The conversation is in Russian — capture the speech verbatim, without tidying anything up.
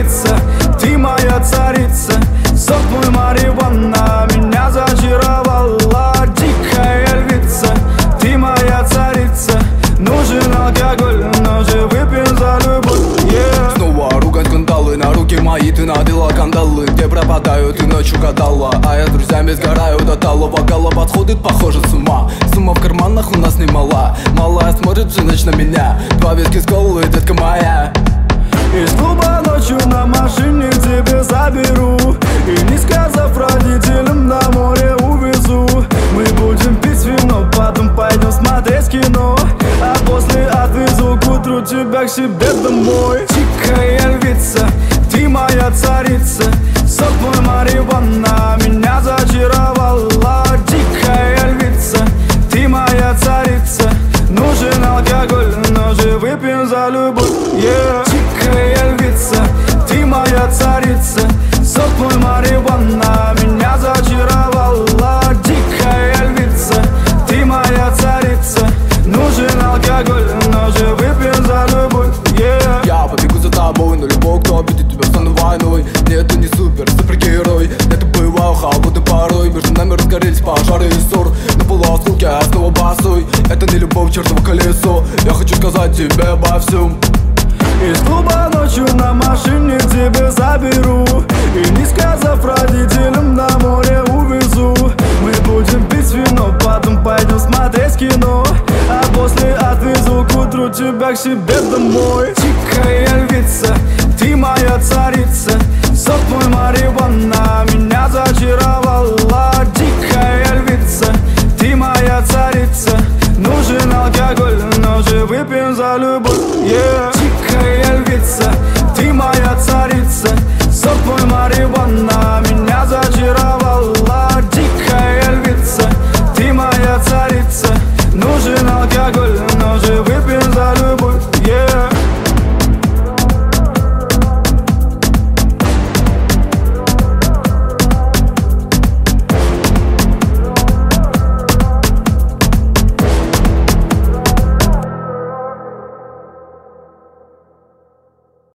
львица, ты моя царица. Сок твой марихуана меня зачаровала. Дикая львица, ты моя царица. Нужен алкоголь, но же выпьем за любовь, yeah. Снова ругань скандалы, на руки мои ты надела кандалы. Где пропадаю, ты ночью гадала, а я с друзьями сгораю до талого. Голова сходит, похоже, с ума. Сумма в карманах у нас немала. Малая смотрит всю ночь на меня. Два виски с колой, детка моя. Из клуба ночью на машине к тебе заберу. И не сказав родителям, на море увезу. Мы будем пить вино, потом пойдем смотреть кино. А после отвезу к утру тебя к себе домой. Дикая львица, ты моя царица. Сок твой марихуана меня зачаровала. Дикая львица, ты моя царица. Нужен алкоголь, но же выпьем за любовь, yeah. Дикая львица, ты моя царица. Сок твой марихуана меня зачаровала. Дикая львица, ты моя царица. Нужен алкоголь, но же выпьем за любовь, yeah. Я побегу за тобой, но любой, кто обидит тебя, стану войной. Нет, ты не супер, супергерой. Это бываю холодный порой. Между нами разгорелись пожары и ссор. На полуосколке я снова босой. Это не любовь, чертово колесо. Я хочу сказать тебе обо всем. Из клуба ночью на машине к тебе заберу. И не сказав родителям, на море увезу. Мы будем пить вино, потом пойдем смотреть кино. А после отвезу к утру тебя к себе домой. Дикая львица, ты моя царица. Сок твой марихуана меня зачаровала. Дикая львица, ты моя царица. Нужен алкоголь, но же выпьем за любовь, yeah.